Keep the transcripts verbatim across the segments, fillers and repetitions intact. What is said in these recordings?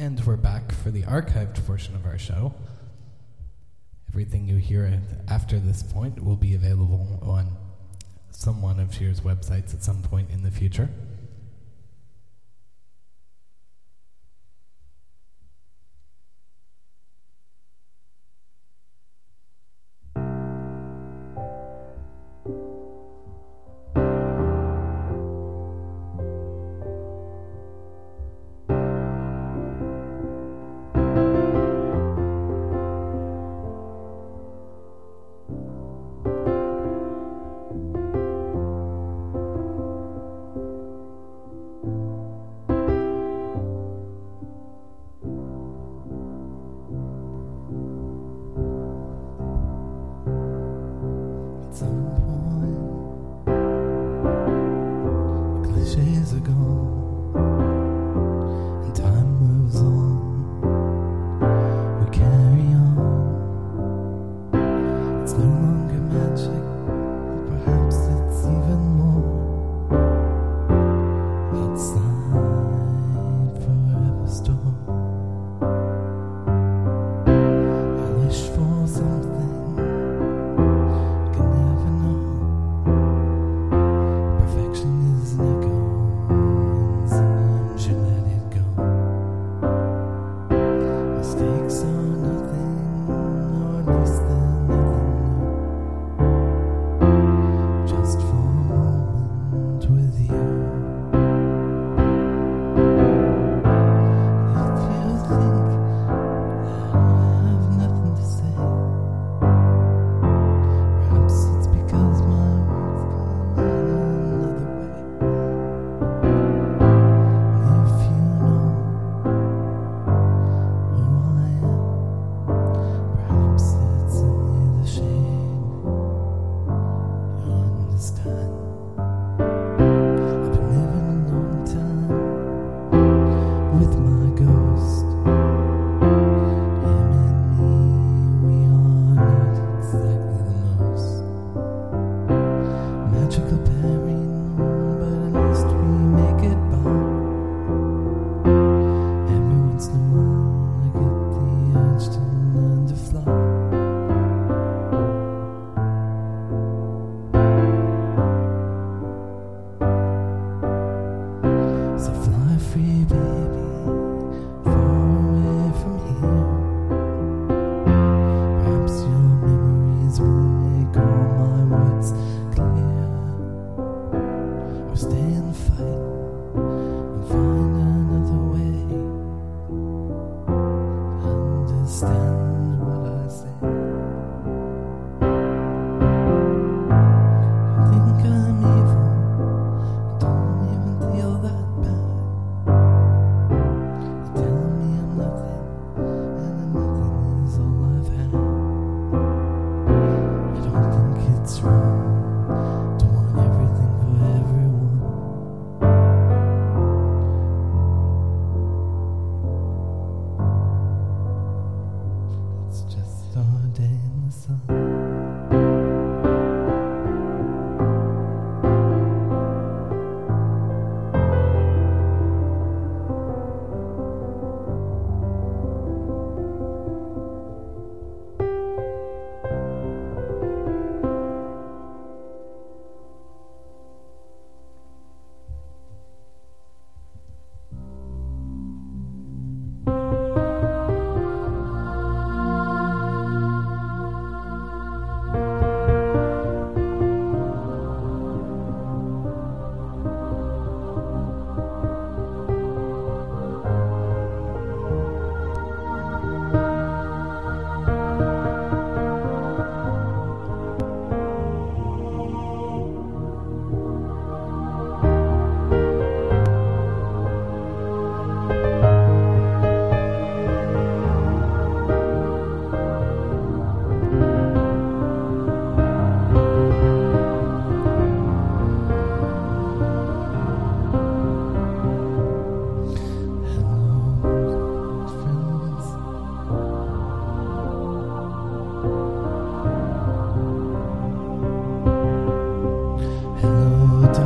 And we're back for the archived portion of our show. Everything you hear after this point will be available on some one of Shear's websites at some point in the future.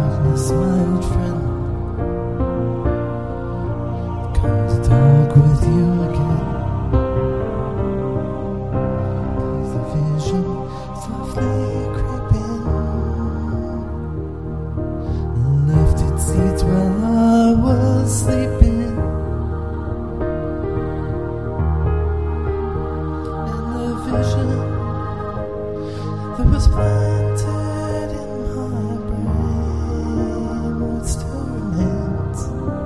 With you. planted in my brain, it still remains.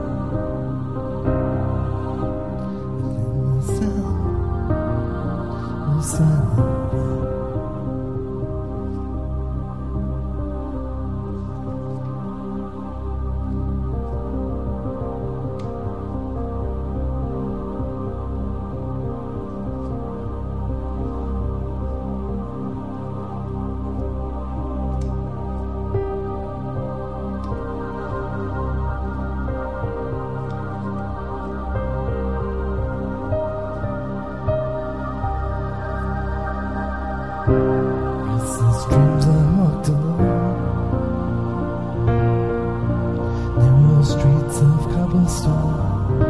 And in the sound of silence. Restless dreams I walked alone, narrow streets of cobblestone,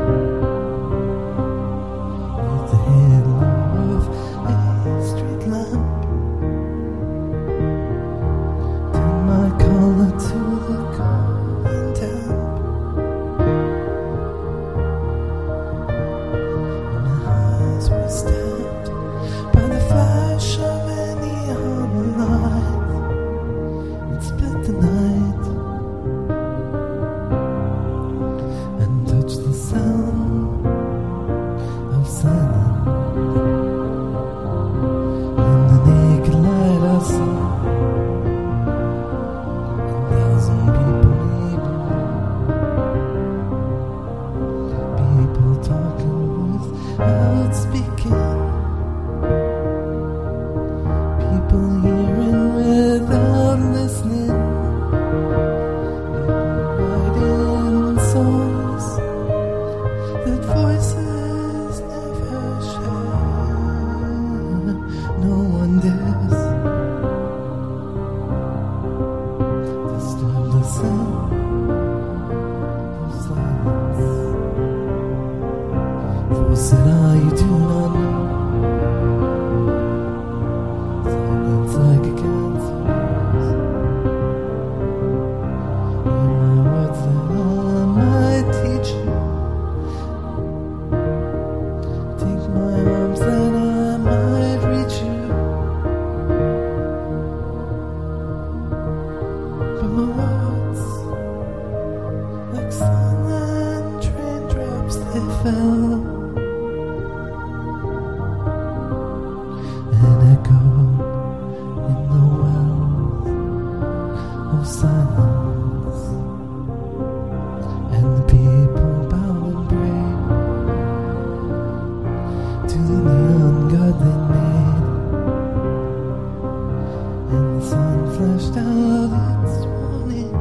with the halo of a street lamp. Turn my collar to the cold and damp. My eyes were stabbed by the flash of it split the night and touched the sound of silence. In the naked light I saw a thousand people eating, people talking without speaking. People hearing without listening, people writing songs that voices never share. No one dares disturb the sound of silence. For said I, you do not know. Silence like a cancer in my words that I might teach you. Take my arms that I might reach you. But my words, like silent raindrops, they fell and echoed in the wells of silence, and the people bowed and prayed to the neon god they made, and the sun flashed out its warning,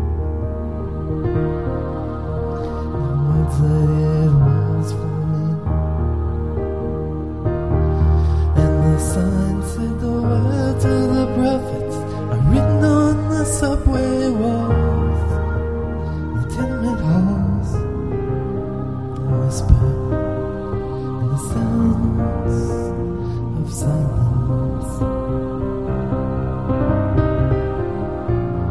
the words that it was forming. And the sign said the words of the prophets are written on the subway walls, the tenement halls, the whisper and the sounds of silence.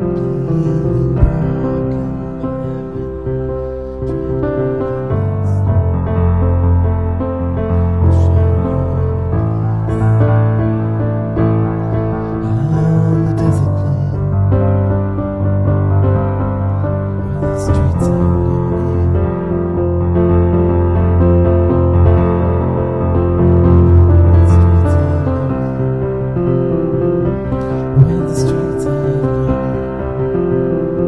Where the streets are lonely.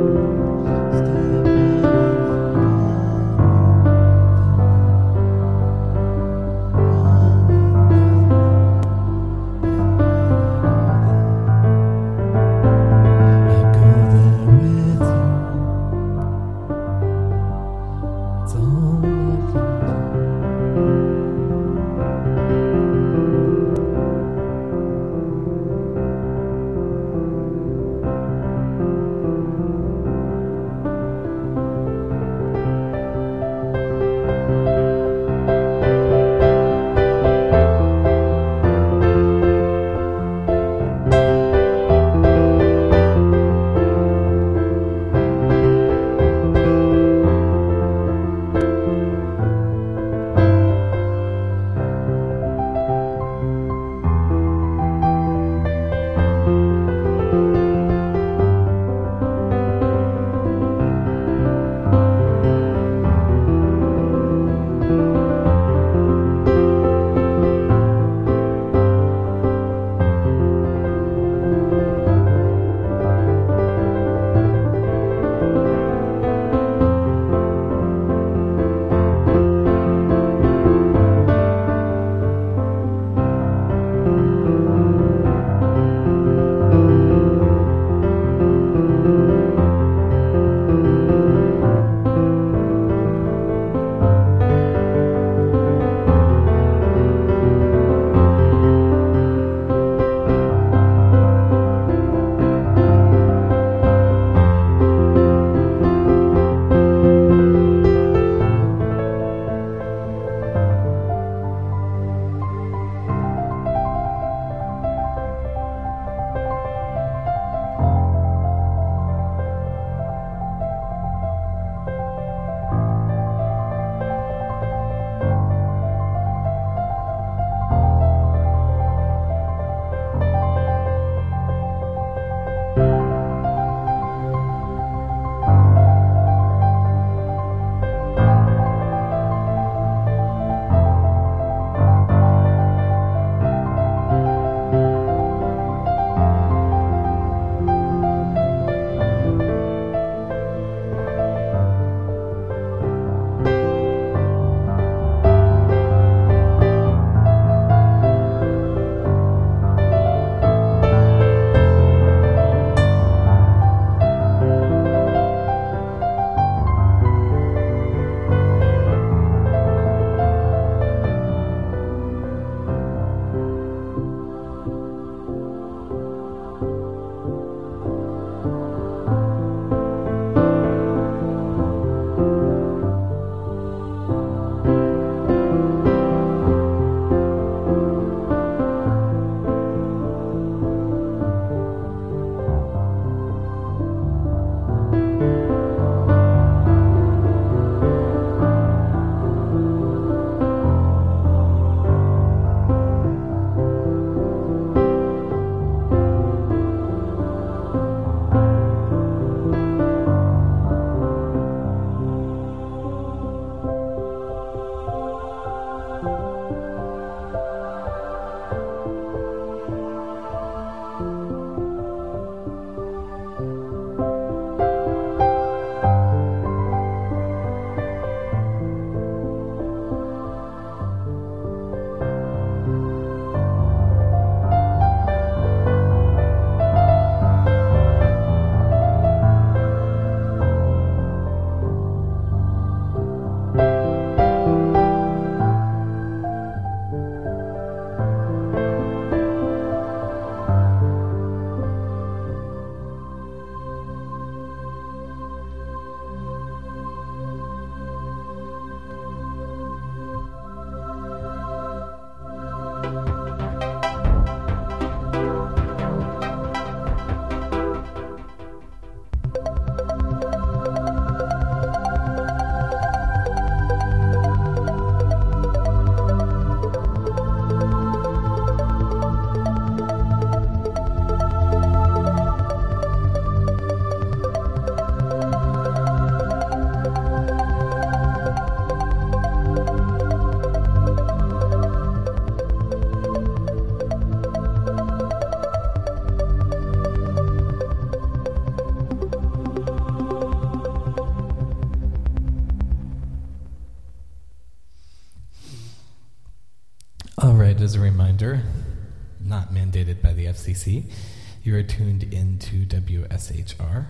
right, as a reminder, not mandated by the F C C, you are tuned into W S H R,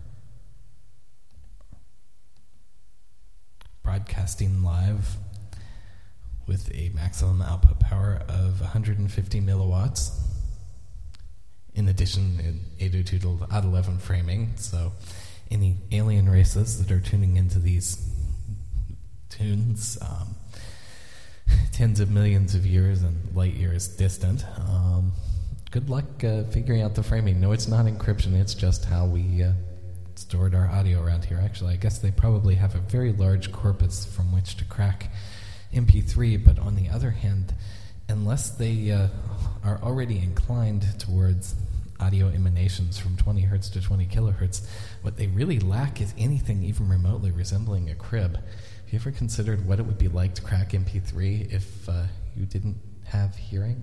broadcasting live with a maximum output power of one hundred fifty milliwatts. In addition, an eight oh two to eleven framing, so any alien races that are tuning into these tunes, um, tens of millions of years and light years distant, um, good luck uh, figuring out the framing. No, it's not encryption, it's just how we uh, stored our audio around here. Actually, I guess they probably have a very large corpus from which to crack M P three, but on the other hand, unless they uh, are already inclined towards audio emanations from twenty hertz to twenty kilohertz, what they really lack is anything even remotely resembling a crib. Have you ever considered what it would be like to crack M P three if uh, you didn't have hearing?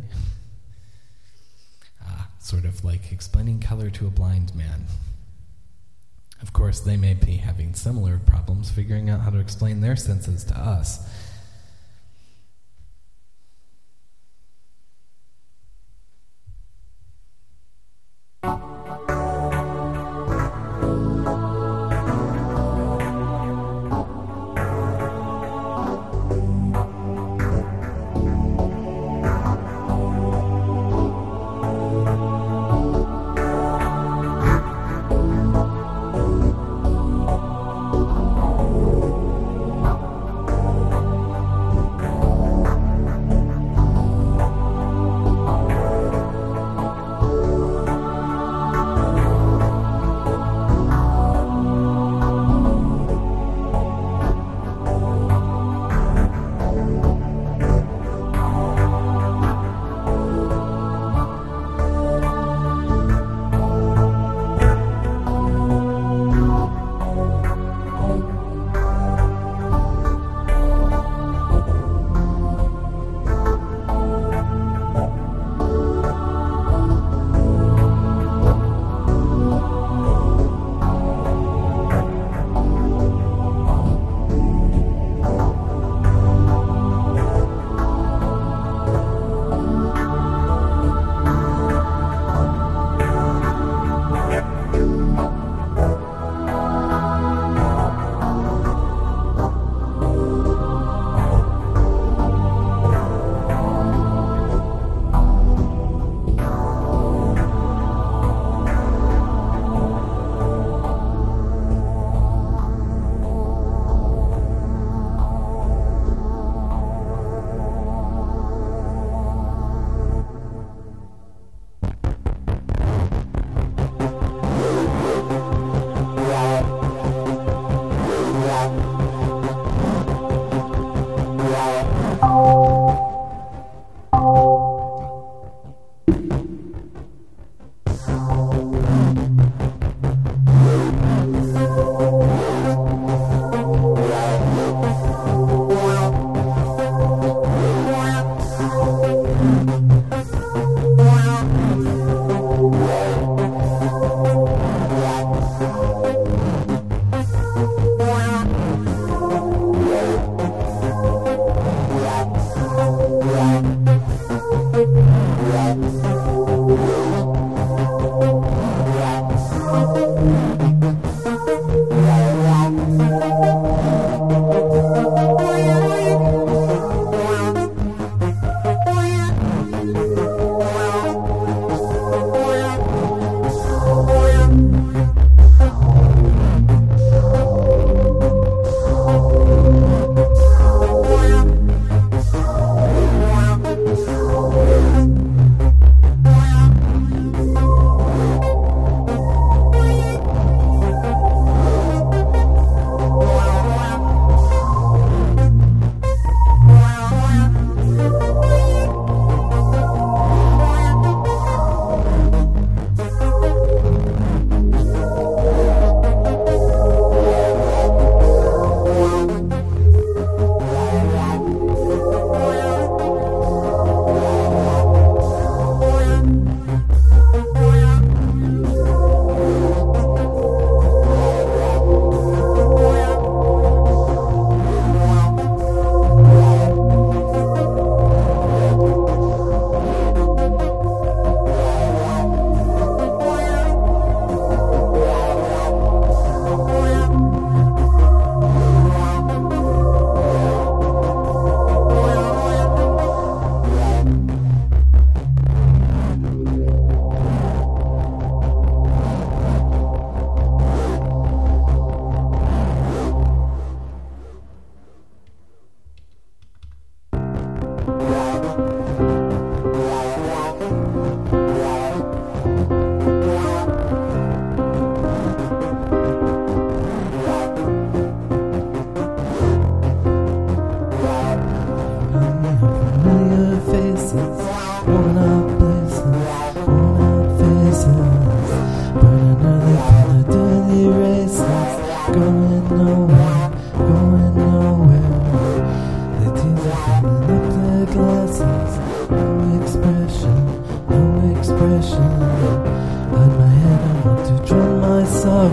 ah, sort of like explaining color to a blind man. Of course, they may be having similar problems figuring out how to explain their senses to us.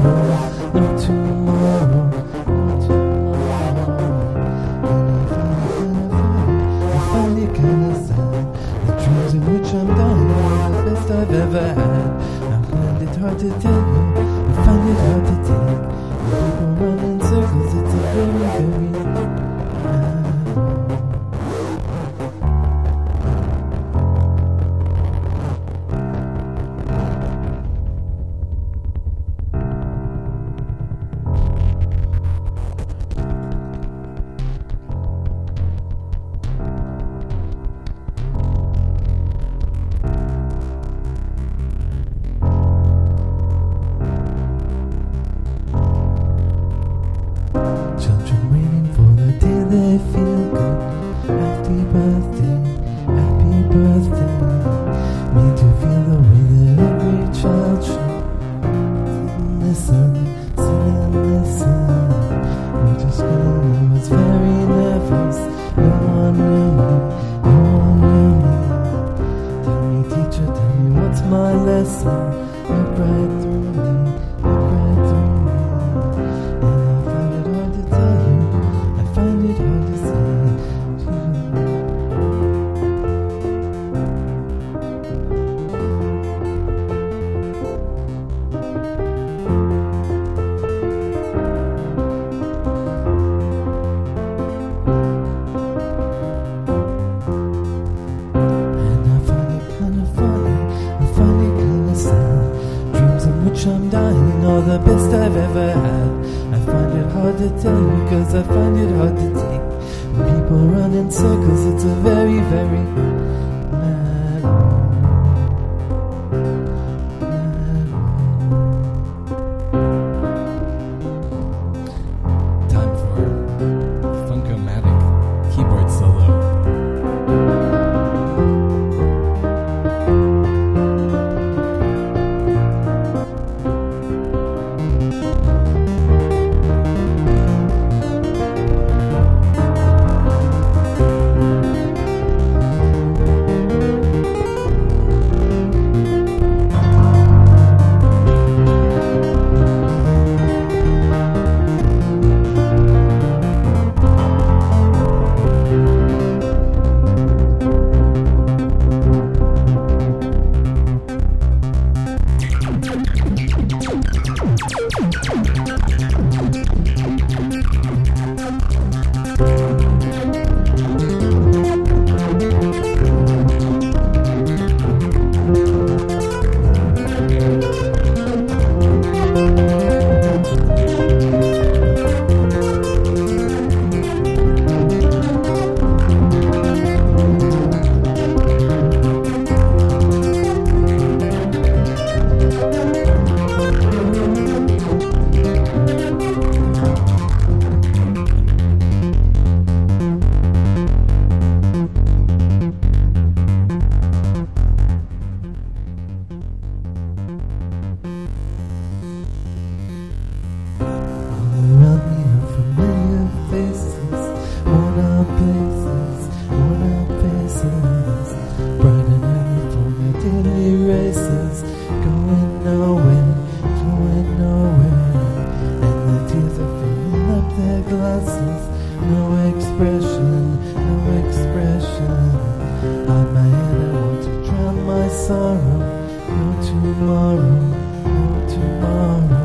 no tomorrow, no tomorrow. And I find it kinda sad. The dreams in which I'm dying are the best I've ever had. I find it hard to tell you, I find it hard to take. When people run in circles, it's a very, very mad children waiting for the day they feel good. Happy birthday, happy birthday. Me to feel the way that every child should. Listen, sit and listen. We just knew I was very nervous. No one knew me, no one knew me. Tell me, teacher, tell me what's my lesson. Look right through me, look right through me. And I find it hard to tell you, I find it hard to say. And I find it kinda funny, I find it kinda sad. Dreams in which I'm dying are the best I've ever had. I find it hard to tell you, cause I find it hard to take. When people run in circles, it's a very, very mad world. Mad world. Time for Funko-matic keyboard solo. Around me are familiar faces, worn out places, worn out faces. Bright and early for my daily races, going nowhere, going nowhere. And the tears are filling up their glasses, no expression, no expression. On my head I want to drown my sorrow, no tomorrow, no tomorrow.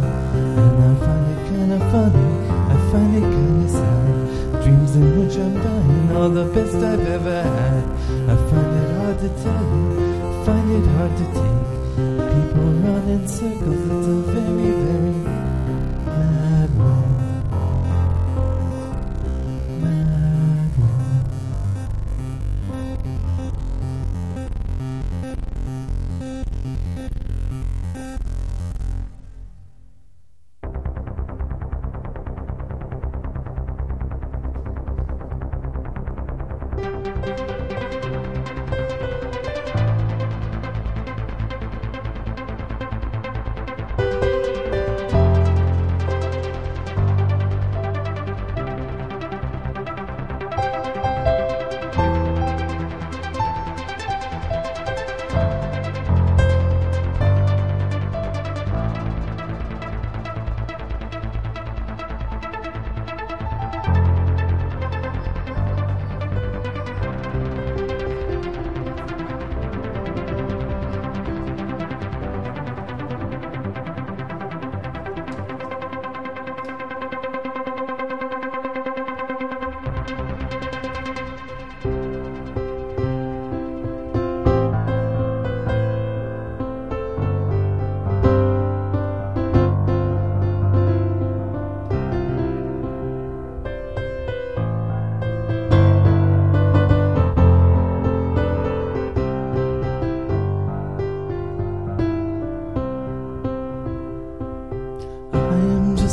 And I find it kinda funny, I find it kinda sad. Dreams in which I'm dying are the best I've ever had. I find it hard to tell you, find it hard to take. People run in circles, it's a very, very mad world. Mad world.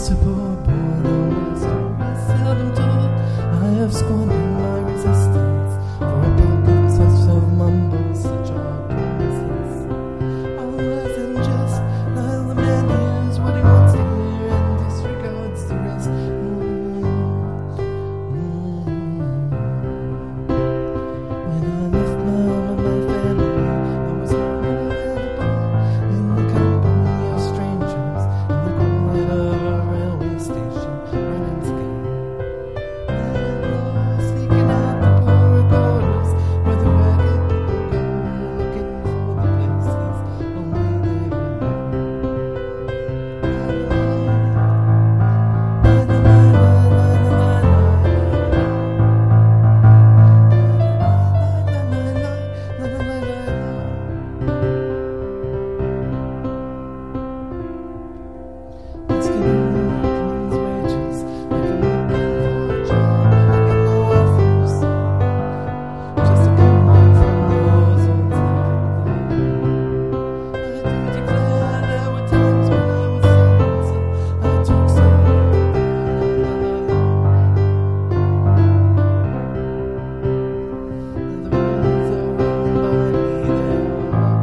a poor boy, though my story is seldom told. I have squandered my resistance for a buck of such of mumbles, such are promises. All lies and just, while the man hears what he wants to hear and disregards the rest. Mm, mm. When I left my home and my family, I was unavailable in the company of strangers, in the quiet of a railway station, running scared. Landlord speaking out the poorer quarters, where the ragged people go, looking for the places only they will know. It's getting the workman's wages, like I'm looking for a job and I get no offers. Just to come home from those old saving clubs. I do declare there were times when I was lonesome. I took some and the words are rolling by me. They are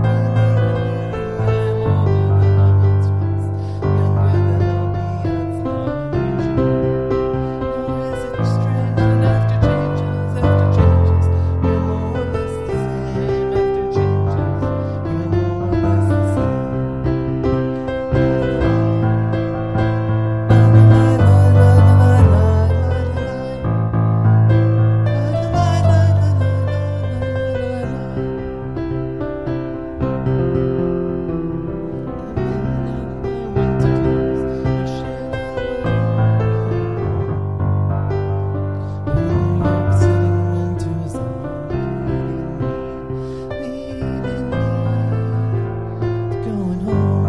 I'm older than I once was, younger than I'll be. It's not unusual. Nor is it strange that after changes, after changes, we're more or less the same. After changes, we're more or less the same. Going home.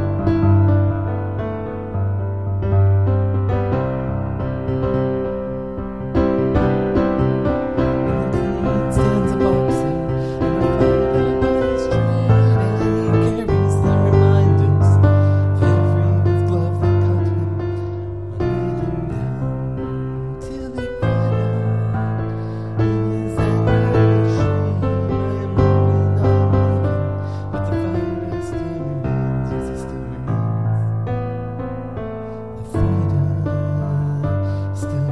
Stands a boxer in a fight out by the street, and he carries the reminders of every glove that cut him. I laid him down till he cried out in his anger and shame. I am moving, I'm moving, but the fighter still remains. Yes, he still remains. The fighter still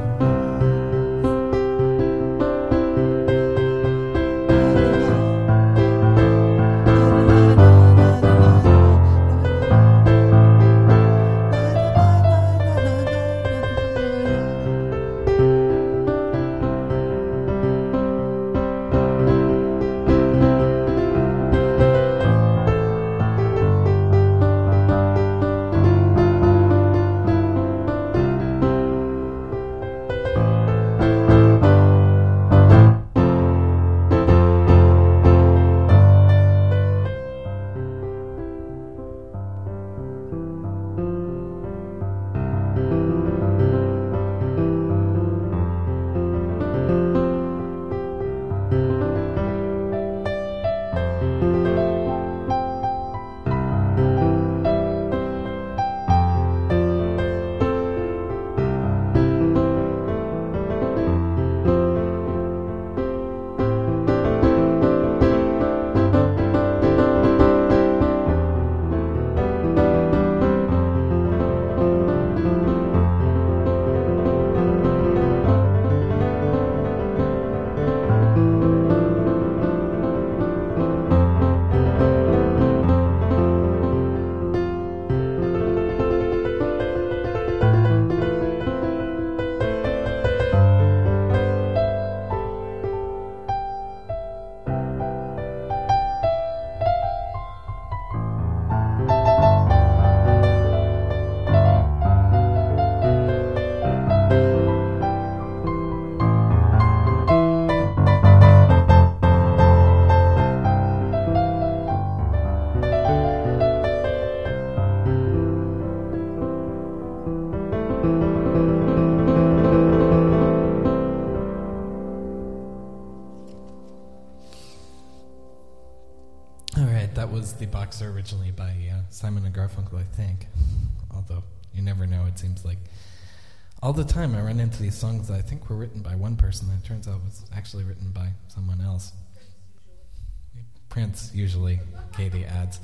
That was The Boxer, originally by uh, Simon and Garfunkel, I think. Although you're never know. It seems like all the time I run into these songs that I think were written by one person, and it turns out it was actually written by someone else. Prince, usually, Katie adds.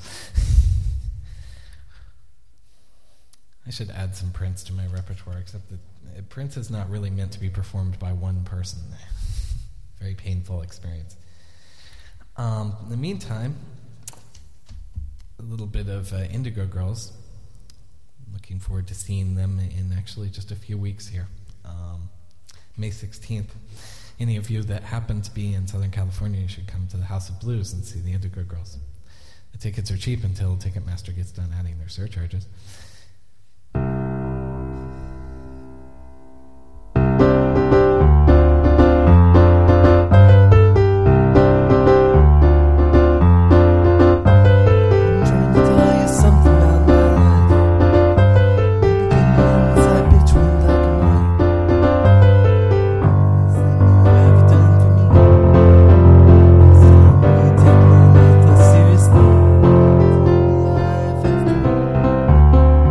I should add some Prince to my repertoire, except that uh, Prince is not really meant to be performed by one person. Very painful experience. Um, in the meantime, a little bit of uh, Indigo Girls. Looking forward to seeing them in actually just a few weeks here. Um, May sixteenth. Any of you that happen to be in Southern California, you should come to the House of Blues and see the Indigo Girls. The tickets are cheap until Ticketmaster gets done adding their surcharges. Seriously, life after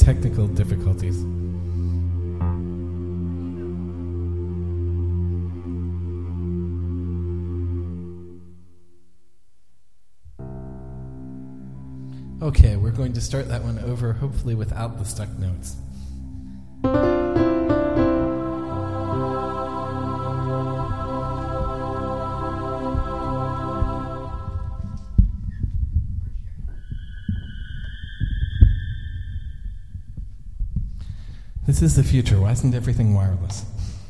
technical difficulties. Okay, we're going to start that one over, hopefully without the stuck notes. This is the future. Why isn't everything wireless?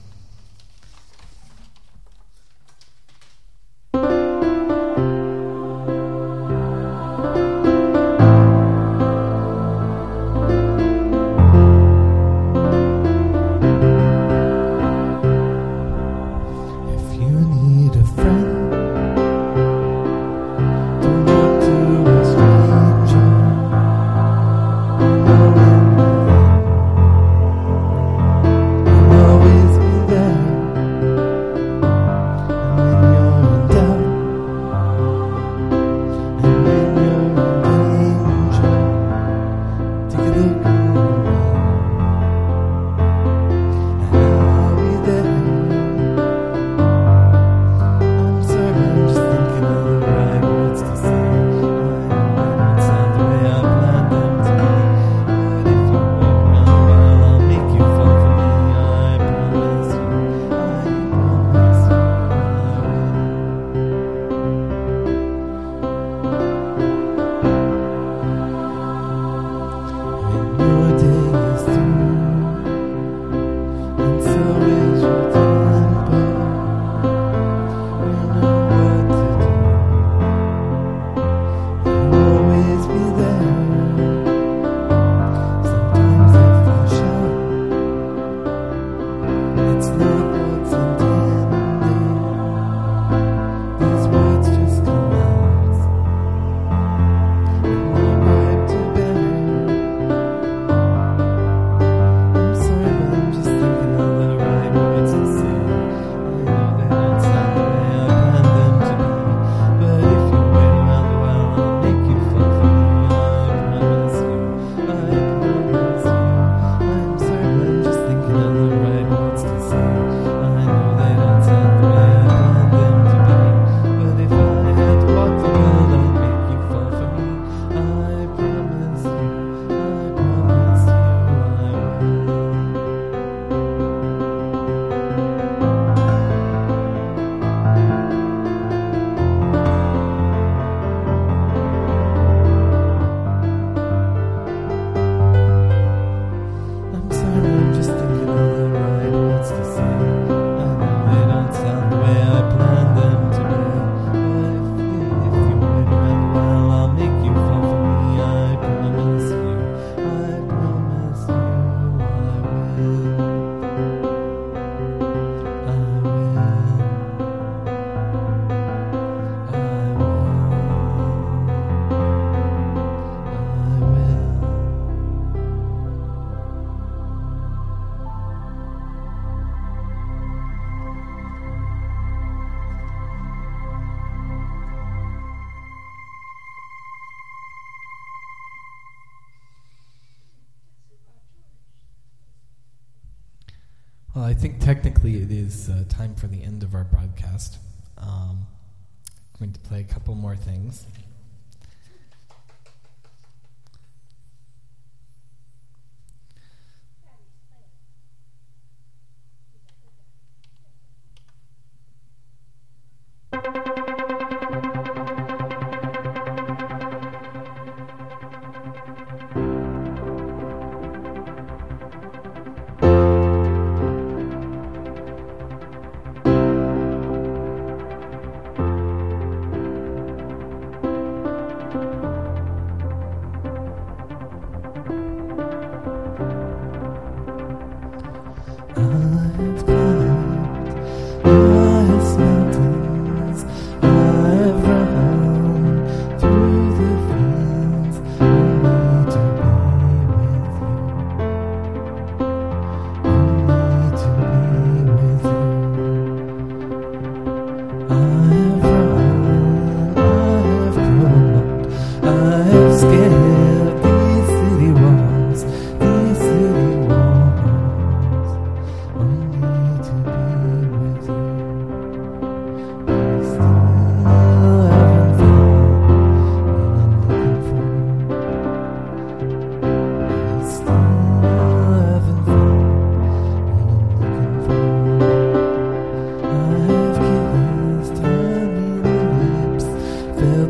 Well, I think technically it is uh, time for the end of our broadcast. Um, I'm going to play a couple more things.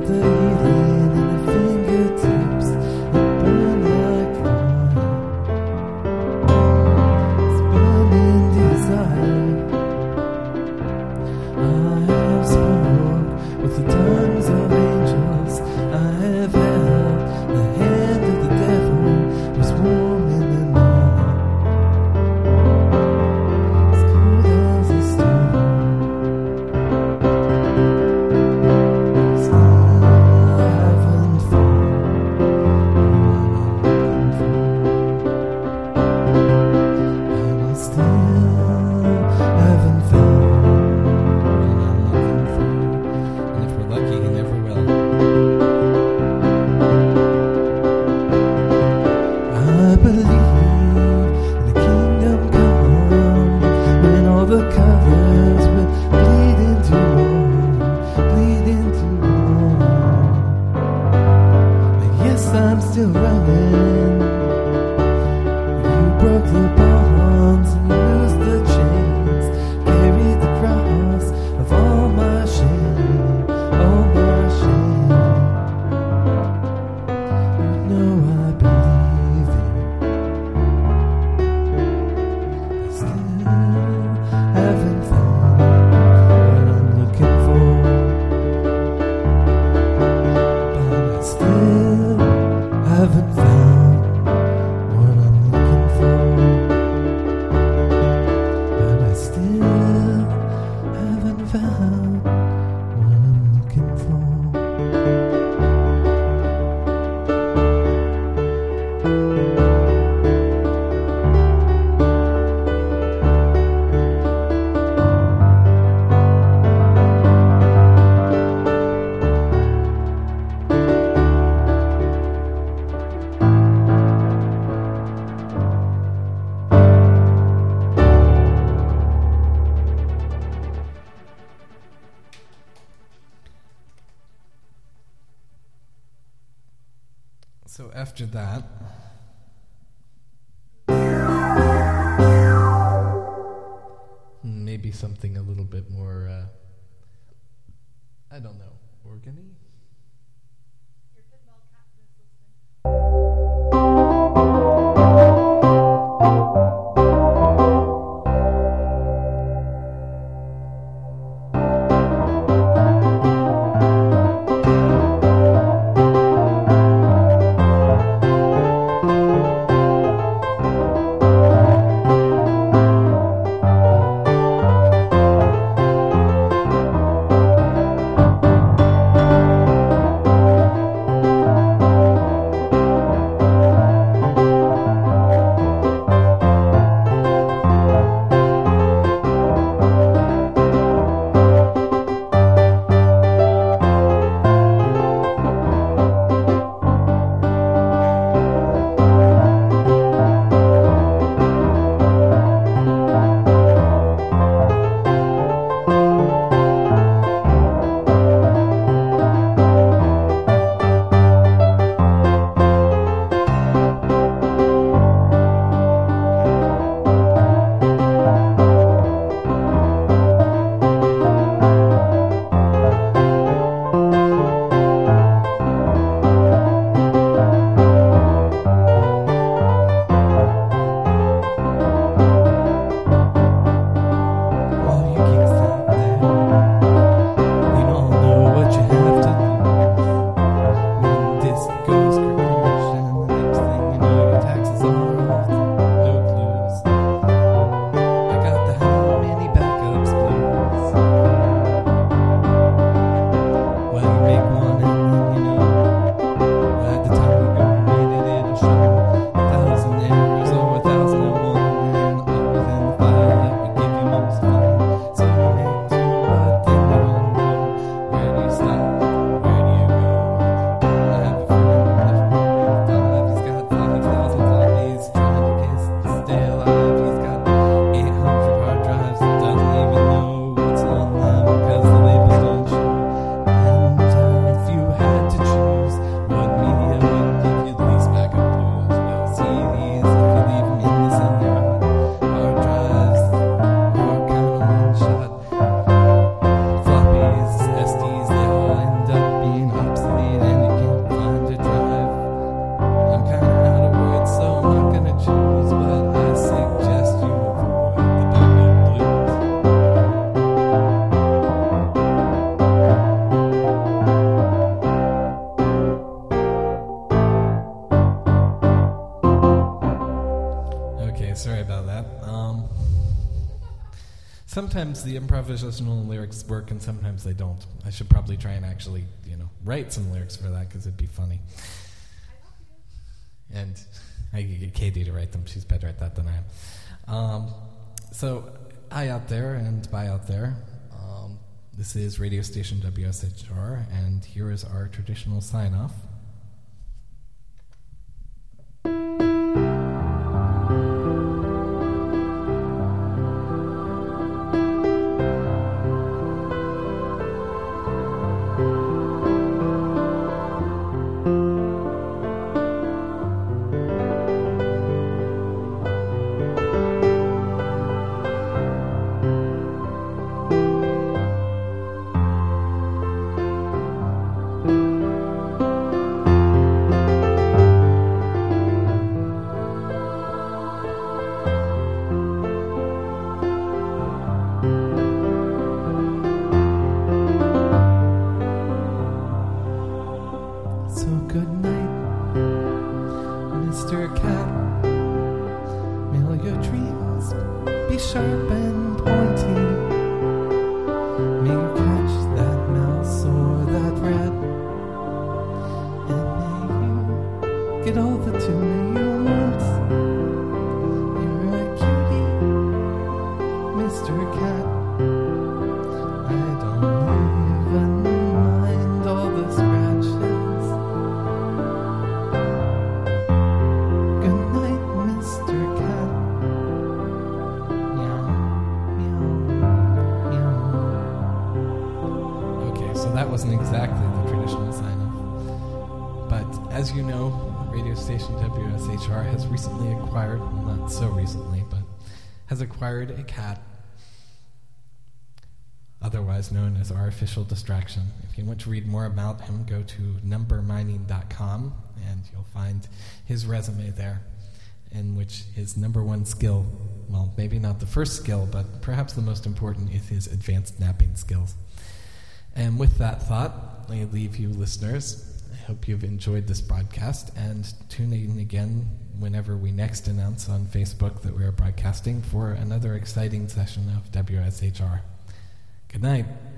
So after that, maybe something a little bit more, uh, I don't know, organy? Thank Sometimes the improvisational lyrics work and sometimes they don't. I should probably try and actually, you know, write some lyrics for that because it'd be funny. And I could get Katie to write them. She's better at that than I am. Um, so, hi out there and bye out there. Um, this is radio station W S H R, and here is our traditional sign-off. Acquired a cat, otherwise known as our official distraction. If you want to read more about him, go to number mining dot com and you'll find his resume there, in which his number one skill, well, maybe not the first skill, but perhaps the most important, is his advanced napping skills. And with that thought, I leave you listeners. I hope you've enjoyed this broadcast, and tune in again whenever we next announce on Facebook that we are broadcasting for another exciting session of W S H R. Good night.